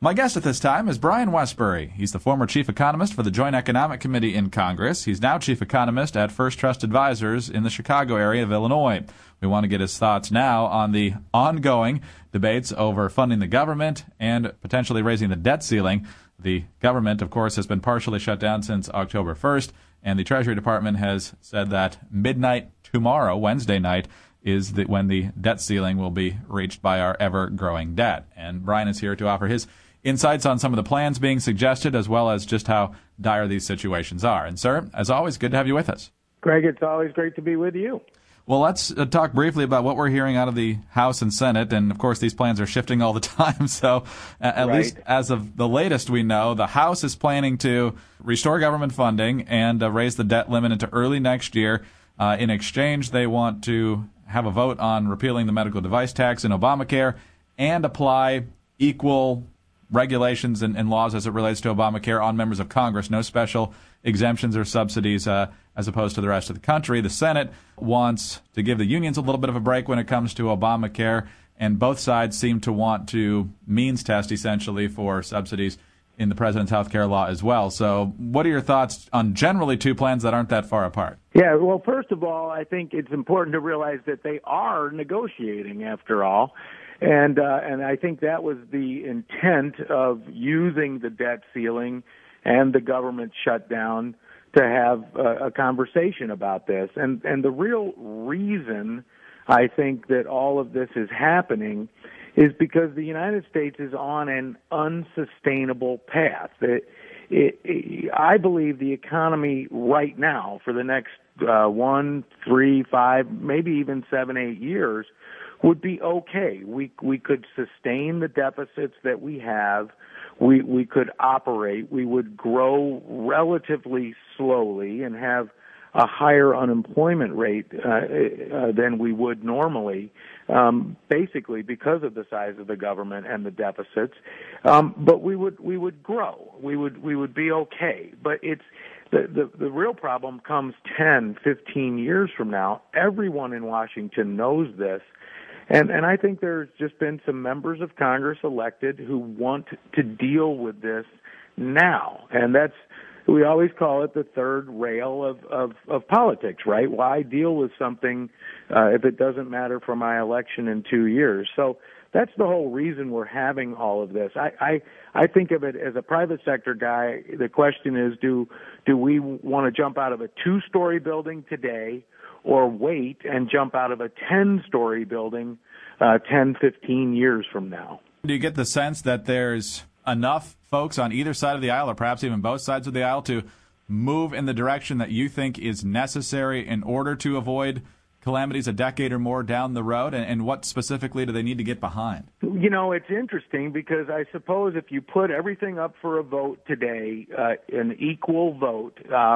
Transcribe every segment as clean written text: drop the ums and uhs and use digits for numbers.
My guest at this time is Brian Wesbury. He's the former chief economist for the Joint Economic Committee in Congress. He's now chief economist at First Trust Advisors in the Chicago area of Illinois. We want to get his thoughts now on the ongoing debates over funding the government and potentially raising the debt ceiling. The government, of course, has been partially shut down since October 1st, and the Treasury Department has said that midnight tomorrow, Wednesday night, is when the debt ceiling will be reached by our ever-growing debt. And Brian is here to offer his insights on some of the plans being suggested, as well as just how dire these situations are. And, sir, as always, good to have you with us. Greg, it's always great to be with you. Well, let's talk briefly about what we're hearing out of the House and Senate. And, of course, these plans are shifting all the time. So at least as of the latest we know, the House is planning to restore government funding and raise the debt limit into early next year. In exchange, they want to have a vote on repealing the medical device tax in Obamacare and apply equal regulations and laws as it relates to Obamacare on members of Congress. No special exemptions or subsidies as opposed to the rest of the country. The Senate wants to give the unions a little bit of a break when it comes to Obamacare, and both sides seem to want to means test, essentially, for subsidies in the president's health care law as well. So what are your thoughts on generally two plans that aren't that far apart? Yeah, well, first of all, I think it's important to realize that they are negotiating, after all. And I think that was the intent of using the debt ceiling and the government shutdown to have a conversation about this. And the real reason I think that all of this is happening is because the United States is on an unsustainable path. I believe the economy right now for the next 1, 3, 5, maybe even 7, 8 years would be okay. We could sustain the deficits that we have. We could operate. We would grow relatively slowly and have a higher unemployment rate than we would normally, basically because of the size of the government and the deficits. But we would grow. We would be okay. But it's the real problem comes 10, 15 years from now. Everyone in Washington knows this. And I think there's just been some members of Congress elected who want to deal with this now. And we always call it the third rail of politics, right? Why deal with something if it doesn't matter for my election in 2 years? So that's the whole reason we're having all of this. I think of it as a private sector guy. The question is, do we want to jump out of a 2-story building today or wait and jump out of a 10-story building 10, 15 years from now? Do you get the sense that there's enough folks on either side of the aisle, or perhaps even both sides of the aisle, to move in the direction that you think is necessary in order to avoid calamities a decade or more down the road? And what specifically do they need to get behind? You know, it's interesting because I suppose if you put everything up for a vote today, an equal vote,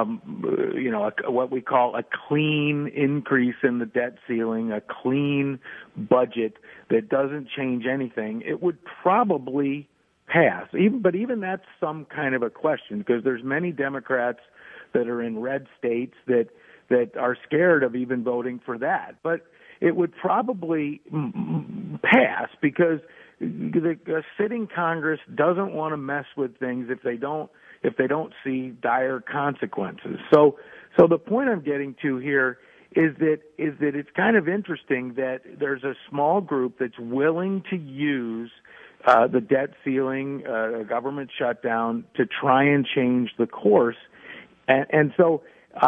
what we call a clean increase in the debt ceiling, a clean budget that doesn't change anything, it would probably pass. But even that's some kind of a question because there's many Democrats that are in red states that are scared of even voting for that. But it would probably pass because the sitting Congress doesn't want to mess with things if they don't see dire consequences. So the point I'm getting to here is that it's kind of interesting that there's a small group that's willing to use the debt ceiling, government shutdown to try and change the course, and so.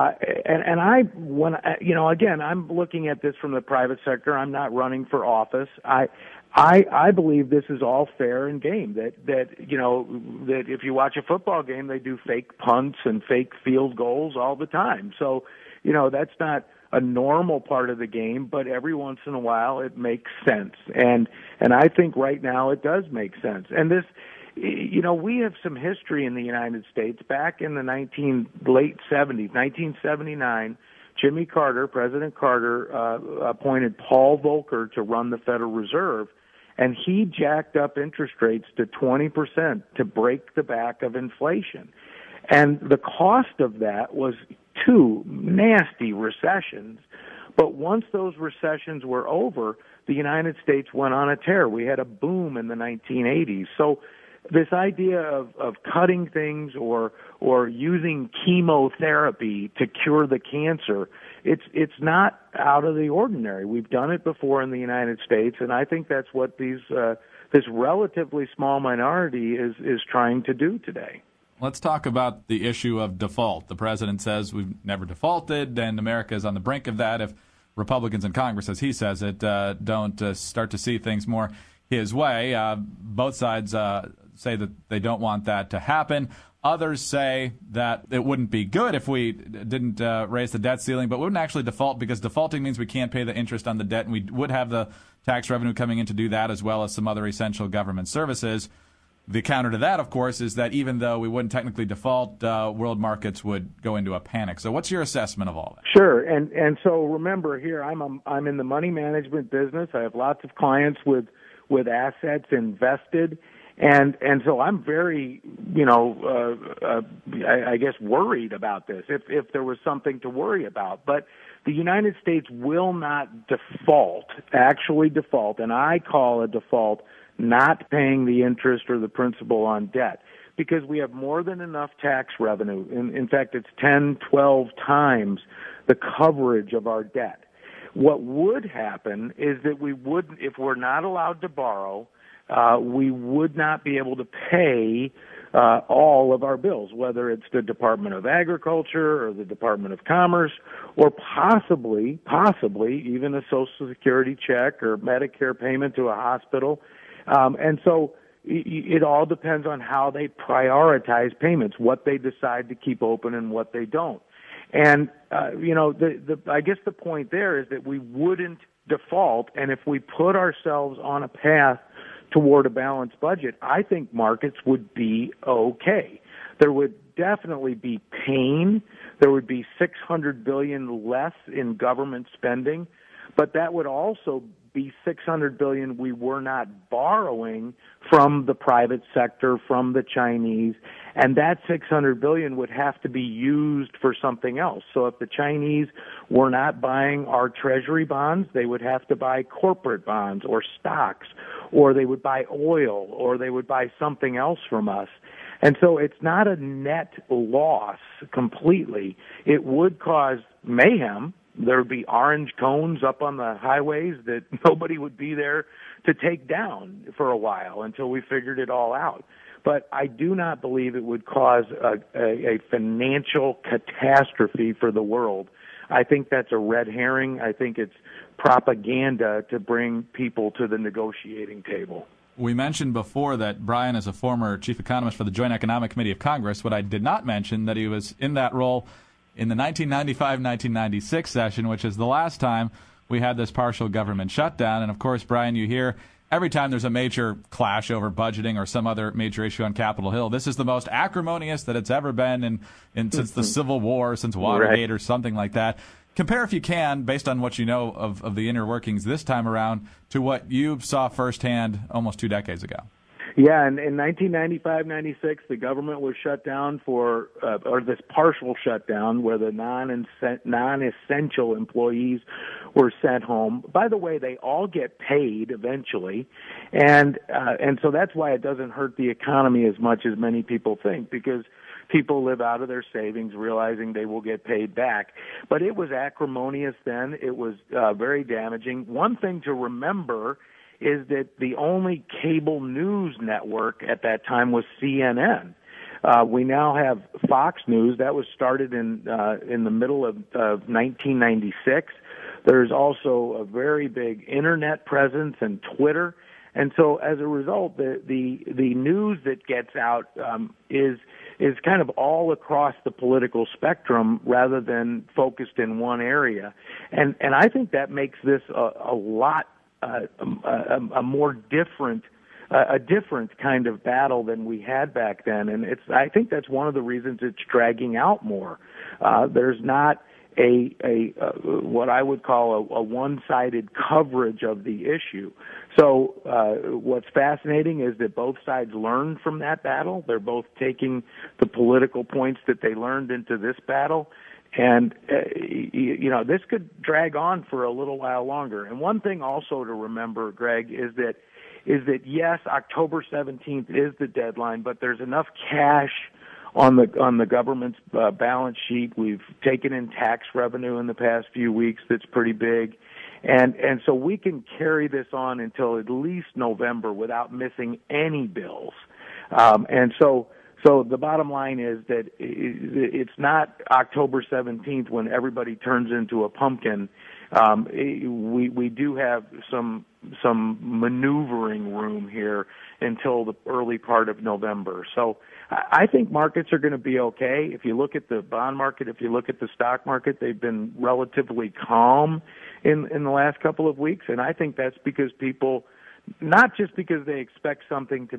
Again, I'm looking at this from the private sector. I'm not running for office. I believe this is all fair and game. That if you watch a football game, they do fake punts and fake field goals all the time. So, that's not a normal part of the game, but every once in a while it makes sense. And I think right now it does make sense. And this. We have some history in the United States. Back in the late 70s, 1979, Jimmy Carter, President Carter, appointed Paul Volcker to run the Federal Reserve, and he jacked up interest rates to 20% to break the back of inflation. And the cost of that was 2 nasty recessions. But once those recessions were over, the United States went on a tear. We had a boom in the 1980s. So this idea of cutting things or using chemotherapy to cure the cancer, it's not out of the ordinary. We've done it before in the United States, and I think that's what this relatively small minority is trying to do today. Let's talk about the issue of default. The president says we've never defaulted, and America is on the brink of that if Republicans in Congress, as he says it, don't start to see things more his way. Both sides say that they don't want that to happen. Others say that it wouldn't be good if we didn't raise the debt ceiling, but we wouldn't actually default because defaulting means we can't pay the interest on the debt, and we would have the tax revenue coming in to do that as well as some other essential government services. The counter to that, of course, is that even though we wouldn't technically default, world markets would go into a panic. So what's your assessment of all that? Sure. And so remember here, I'm in the money management business. I have lots of clients with assets invested. And so I'm very, I guess worried about this, if there was something to worry about. But the United States will not actually default, and I call a default not paying the interest or the principal on debt, because we have more than enough tax revenue. In fact, it's 10, 12 times the coverage of our debt. What would happen is that if we're not allowed to borrow, we would not be able to pay all of our bills, whether it's the Department of Agriculture or the Department of Commerce, or possibly even a Social Security check or Medicare payment to a hospital. And so it all depends on how they prioritize payments, what they decide to keep open and what they don't. And, I guess the point there is that we wouldn't default, and if we put ourselves on a path toward a balanced budget, I think markets would be okay. There would definitely be pain. There would be $600 billion less in government spending, but that would also be $600 billion we were not borrowing from the private sector, from the Chinese, and that $600 billion would have to be used for something else. So if the Chinese were not buying our treasury bonds, they would have to buy corporate bonds or stocks, or they would buy oil, or they would buy something else from us. And so it's not a net loss completely. It would cause mayhem. There would be orange cones up on the highways that nobody would be there to take down for a while until we figured it all out. But I do not believe it would cause a financial catastrophe for the world. I think that's a red herring. I think it's propaganda to bring people to the negotiating table. We mentioned before that Brian is a former chief economist for the Joint Economic Committee of Congress. What I did not mention, that he was in that role in the 1995-1996 session, which is the last time we had this partial government shutdown. And, of course, Brian, you hear every time there's a major clash over budgeting or some other major issue on Capitol Hill, this is the most acrimonious that it's ever been since the Civil War, since Watergate, or something like that. Compare, if you can, based on what you know of the inner workings this time around, to what you saw firsthand almost 2 decades ago. Yeah, in 1995-96, the government was shut down or this partial shutdown where the non-essential employees were sent home. By the way, they all get paid eventually, and so that's why it doesn't hurt the economy as much as many people think, because people live out of their savings realizing they will get paid back. But it was acrimonious then. It was very damaging. One thing to remember is that the only cable news network at that time was CNN. We now have Fox News. That was started in the middle of 1996. There's also a very big internet presence and Twitter. And so as a result, the news that gets out is kind of all across the political spectrum rather than focused in one area. And I think that makes this a lot a more different kind of battle than we had back then, and I think that's one of the reasons it's dragging out more. There's not a what I would call a one-sided coverage of the issue. So what's fascinating is that both sides learned from that battle. They're both taking the political points that they learned into this battle. And, this could drag on for a little while longer. And one thing also to remember, Greg, is that is that, yes, October 17th is the deadline, but there's enough cash on the government's balance sheet. We've taken in tax revenue in the past few weeks that's pretty big. And so we can carry this on until at least November without missing any bills. And so the bottom line is that it's not October 17th when everybody turns into a pumpkin. We do have some maneuvering room here until the early part of November. So I think markets are going to be okay. If you look at the bond market, if you look at the stock market, they've been relatively calm in the last couple of weeks, and I think that's because people, not just because they expect something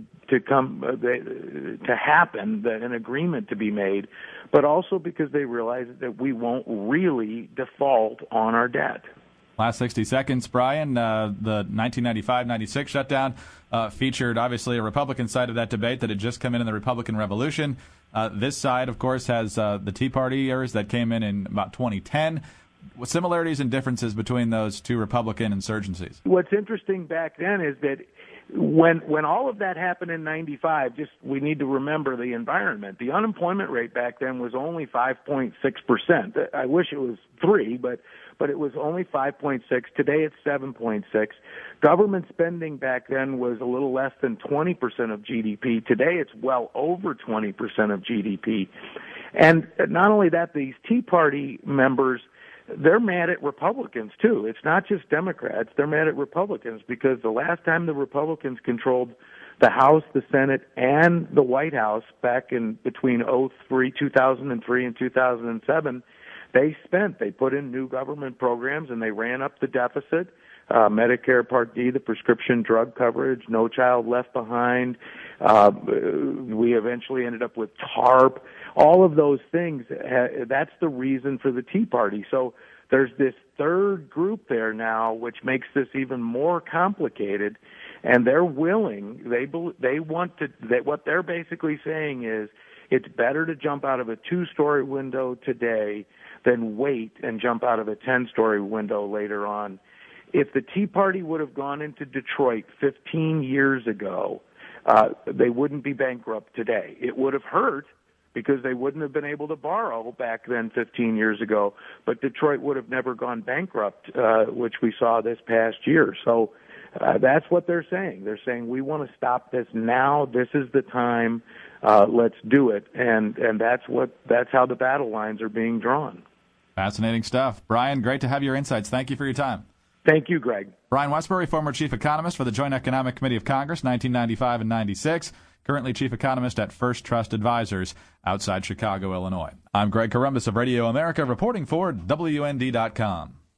to happen, that an agreement to be made, but also because they realize that we won't really default on our debt. Last 60 seconds, Brian. The 1995-96 shutdown featured, obviously, a Republican side of that debate that had just come in the Republican Revolution. This side, of course, has the Tea Partiers that came in about 2010. What similarities and differences between those two Republican insurgencies? What's interesting back then is that when all of that happened in 95, we need to remember the environment. The unemployment rate back then was only 5.6%. I wish it was 3, but it was only 5.6. Today it's 7.6. Government spending back then was a little less than 20% of GDP. Today it's well over 20% of GDP. And not only that, these Tea Party members, they're mad at Republicans, too. It's not just Democrats. They're mad at Republicans because the last time the Republicans controlled the House, the Senate, and the White House back in between 2003 and 2007, they put in new government programs and they ran up the deficit. Medicare Part D, the prescription drug coverage, No Child Left Behind. We eventually ended up with TARP. All of those things, that's the reason for the Tea Party. So there's this third group there now, which makes this even more complicated. And they're willing, they want to, what they're basically saying is it's better to jump out of a 2-story window today than wait and jump out of a 10-story window later on. If the Tea Party would have gone into Detroit 15 years ago, they wouldn't be bankrupt today. It would have hurt because they wouldn't have been able to borrow back then 15 years ago, but Detroit would have never gone bankrupt, which we saw this past year. So that's what they're saying. They're saying we want to stop this now. This is the time. Let's do it. And that's how the battle lines are being drawn. Fascinating stuff. Brian, great to have your insights. Thank you for your time. Thank you, Greg. Brian Westbury, former chief economist for the Joint Economic Committee of Congress, 1995 and 96, currently chief economist at First Trust Advisors outside Chicago, Illinois. I'm Greg Corombos of Radio America, reporting for WND.com.